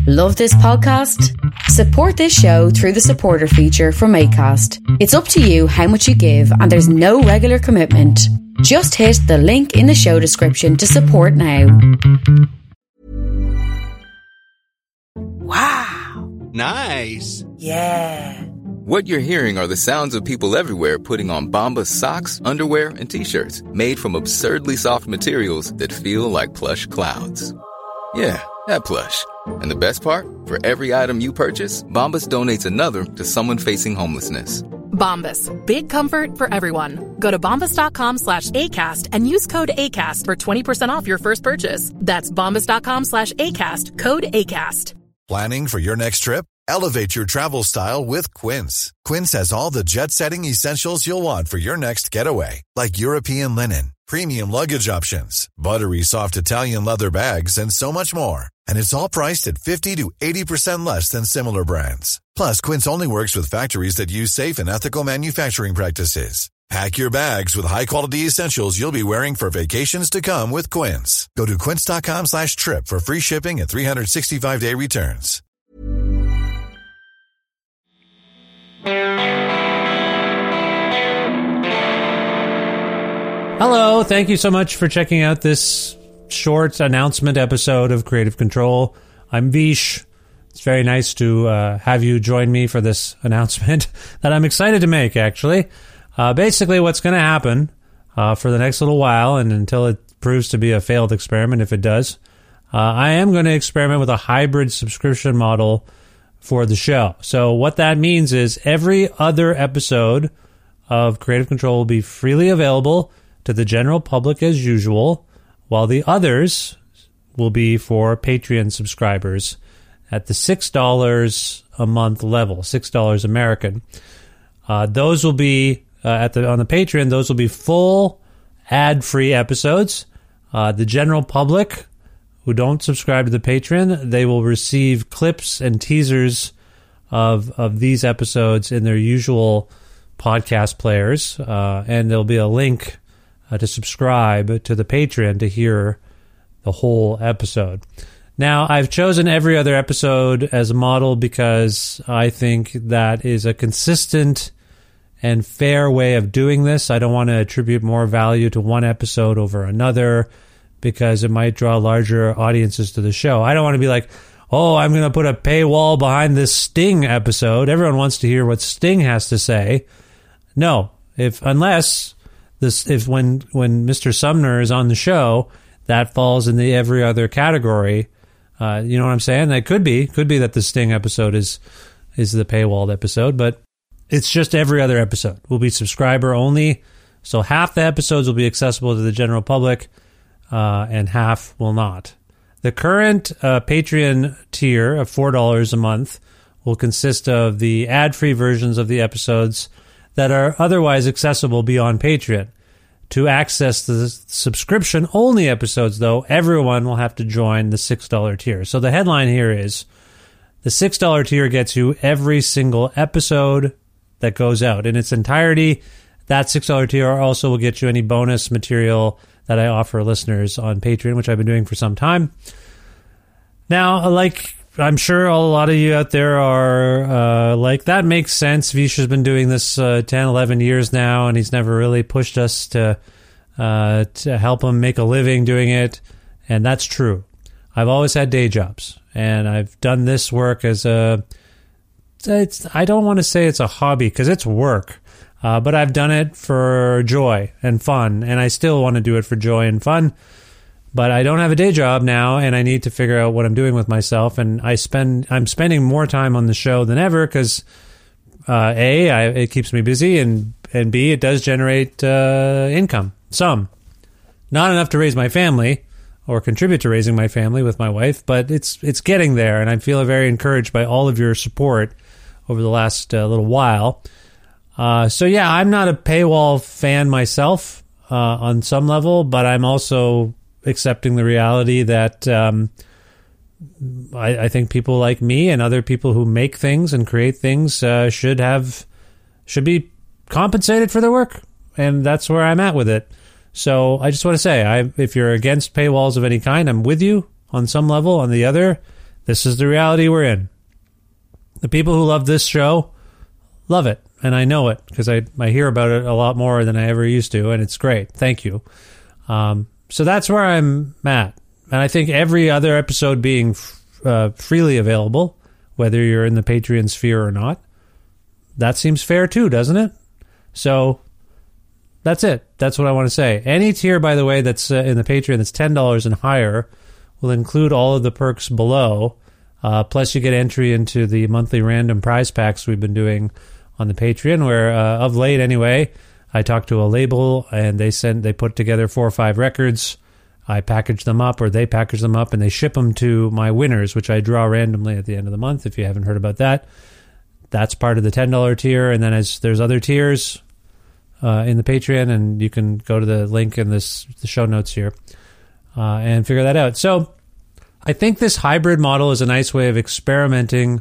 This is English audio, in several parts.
Love this podcast? Support this show through the supporter feature from Acast. It's up to you how much you give, and there's no regular commitment. Just hit the link in the show description to support now. Wow. Nice. Yeah. What you're hearing are the sounds of people everywhere putting on Bombas socks, underwear, and T-shirts made from absurdly soft materials that feel like plush clouds. Yeah, that plush. And the best part? For every item you purchase, Bombas donates another to someone facing homelessness. Bombas. Big comfort for everyone. Go to bombas.com/ACAST and use code ACAST for 20% off your first purchase. That's bombas.com/ACAST. Code ACAST. Planning for your next trip? Elevate your travel style with Quince. Quince has all the jet-setting essentials you'll want for your next getaway, like European linen, premium luggage options, buttery soft Italian leather bags, and so much more. And it's all priced at 50 to 80% less than similar brands. Plus, Quince only works with factories that use safe and ethical manufacturing practices. Pack your bags with high-quality essentials you'll be wearing for vacations to come with Quince. Go to quince.com/trip for free shipping and 365-day returns. Hello, thank you so much for checking out this short announcement episode of Creative Control. I'm Vish. It's very nice to have you join me for this announcement that I'm excited to make, actually. Basically, what's going to happen for the next little while, and until it proves to be a failed experiment, if it does, I am going to experiment with a hybrid subscription model for the show. So what that means is every other episode of Creative Control will be freely available to the general public as usual, while the others will be for Patreon subscribers at the $6 a month level, $6 American. Those will be on the Patreon. Those will be full ad-free episodes. The general public who don't subscribe to the Patreon, they will receive clips and teasers of these episodes in their usual podcast players, and there'll be a link to subscribe to the Patreon to hear the whole episode. Now, I've chosen every other episode as a model because I think that is a consistent and fair way of doing this. I don't want to attribute more value to one episode over another because it might draw larger audiences to the show. I don't want to be like, oh, I'm going to put a paywall behind this Sting episode. Everyone wants to hear what Sting has to say. No, unless when Mr. Sumner is on the show, that falls in the every other category. You know what I'm saying? That could be that the Sting episode is the paywalled episode, but it's just every other episode will be subscriber only. So half the episodes will be accessible to the general public, and half will not. The current Patreon tier of $4 a month will consist of the ad-free versions of the episodes that are otherwise accessible beyond Patreon. To access the subscription-only episodes, though, everyone will have to join the $6 tier. So the headline here is, the $6 tier gets you every single episode that goes out in its entirety. That $6 tier also will get you any bonus material that I offer listeners on Patreon, which I've been doing for some time. Now, I'm sure a lot of you out there are that makes sense. Vish has been doing this 10, 11 years now, and he's never really pushed us to help him make a living doing it. And that's true. I've always had day jobs, and I've done this work as I don't want to say it's a hobby because it's work, but I've done it for joy and fun, and I still want to do it for joy and fun. But I don't have a day job now, and I need to figure out what I'm doing with myself. And I'm spending more time on the show than ever because it keeps me busy, and B, it does generate income. Some, not enough to raise my family or contribute to raising my family with my wife, but it's getting there, and I feel very encouraged by all of your support over the last little while. So yeah, I'm not a paywall fan myself on some level, but I'm also accepting the reality that I think people like me and other people who make things and create things should be compensated for their work, and that's where I'm at with it. So I just want to say, if you're against paywalls of any kind, I'm with you on some level. On the other, This is the reality we're in. The people who love this show love it, and I know it because I hear about it a lot more than I ever used to, and it's great. Thank you. So that's where I'm at. And I think every other episode being freely available, whether you're in the Patreon sphere or not, that seems fair too, doesn't it? So that's it. That's what I want to say. Any tier, by the way, that's in the Patreon that's $10 and higher will include all of the perks below. Plus you get entry into the monthly random prize packs we've been doing on the Patreon, where of late anyway, I talked to a label and they put together 4 or 5 records. I package them up, or they package them up, and they ship them to my winners, which I draw randomly at the end of the month. If you haven't heard about that, that's part of the $10 tier. And then there's other tiers in the Patreon, and you can go to the link in the show notes here and figure that out. So I think this hybrid model is a nice way of experimenting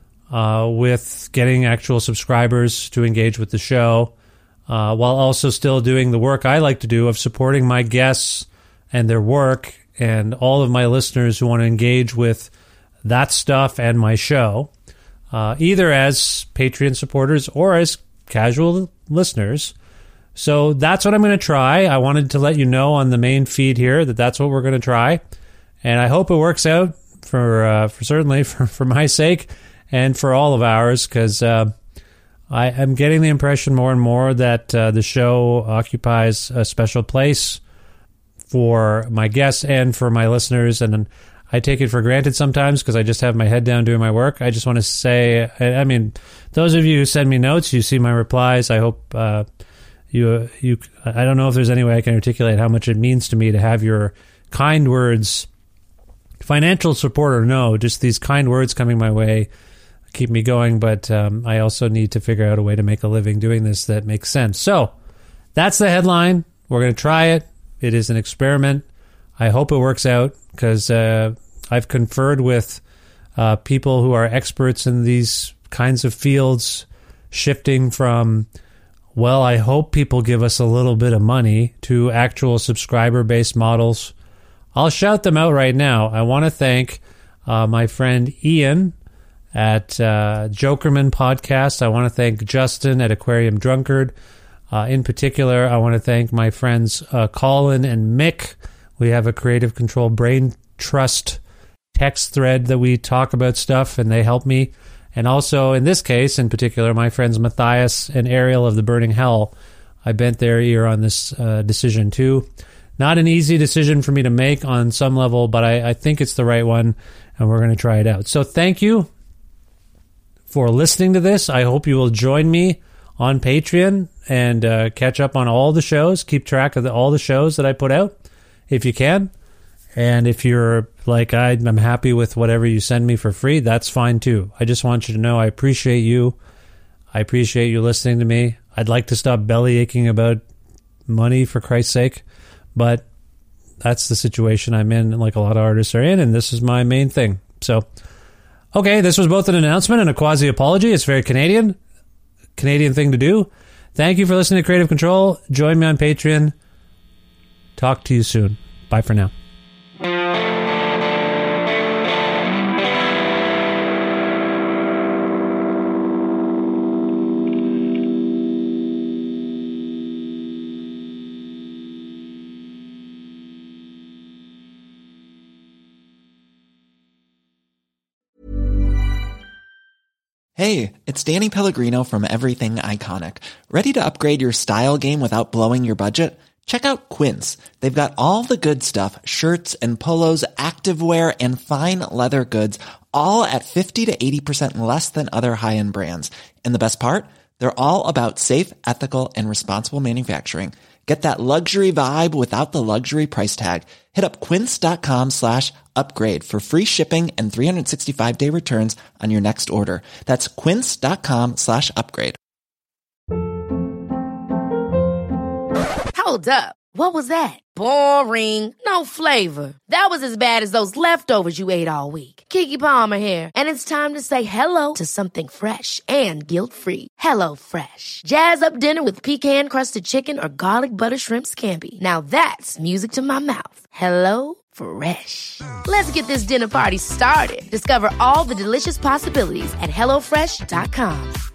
with getting actual subscribers to engage with the show, while also still doing the work I like to do of supporting my guests and their work and all of my listeners who want to engage with that stuff and my show, either as Patreon supporters or as casual listeners. So that's what I'm going to try. I wanted to let you know on the main feed here that that's what we're going to try. And I hope it works out for certainly for my sake and for all of ours, because I'm getting the impression more and more that the show occupies a special place for my guests and for my listeners, and I take it for granted sometimes because I just have my head down doing my work. I just want to say, I mean, those of you who send me notes, you see my replies. I hope you. I don't know if there's any way I can articulate how much it means to me to have your kind words, financial support or no, just these kind words coming my way keep me going. But I also need to figure out a way to make a living doing this that makes sense. So that's the headline. We're going to try it. It is an experiment. I hope it works out, because I've conferred with people who are experts in these kinds of fields, shifting from, well, I hope people give us a little bit of money, to actual subscriber-based models. I'll shout them out right now. I want to thank my friend Ian at Jokerman Podcast. I want to thank Justin at Aquarium Drunkard. In particular, I want to thank my friends Colin and Mick. We have a Creative Control Brain Trust text thread that we talk about stuff, and they help me. And also, in this case, in particular, my friends Matthias and Ariel of the Burning Hell. I bent their ear on this decision too. Not an easy decision for me to make on some level, but I think it's the right one, and we're going to try it out. So thank you for listening to this. I hope you will join me on Patreon and catch up on all the shows. Keep track of all the shows that I put out, if you can. And if you're like, I'm happy with whatever you send me for free, that's fine too. I just want you to know I appreciate you. I appreciate you listening to me. I'd like to stop belly aching about money, for Christ's sake, but that's the situation I'm in, like a lot of artists are in, and this is my main thing. So, okay, this was both an announcement and a quasi-apology. It's very Canadian thing to do. Thank you for listening to Creative Control. Join me on Patreon. Talk to you soon. Bye for now. Hey, it's Danny Pellegrino from Everything Iconic. Ready to upgrade your style game without blowing your budget? Check out Quince. They've got all the good stuff, shirts and polos, activewear, and fine leather goods, all at 50 to 80% less than other high-end brands. And the best part? They're all about safe, ethical, and responsible manufacturing. Get that luxury vibe without the luxury price tag. Hit up quince.com/upgrade for free shipping and 365-day returns on your next order. That's quince.com/upgrade. Hold up. What was that? Boring. No flavor. That was as bad as those leftovers you ate all week. Keke Palmer here. And it's time to say hello to something fresh and guilt-free. Hello Fresh. Jazz up dinner with pecan-crusted chicken or garlic butter shrimp scampi. Now that's music to my mouth. Hello Fresh. Let's get this dinner party started. Discover all the delicious possibilities at HelloFresh.com.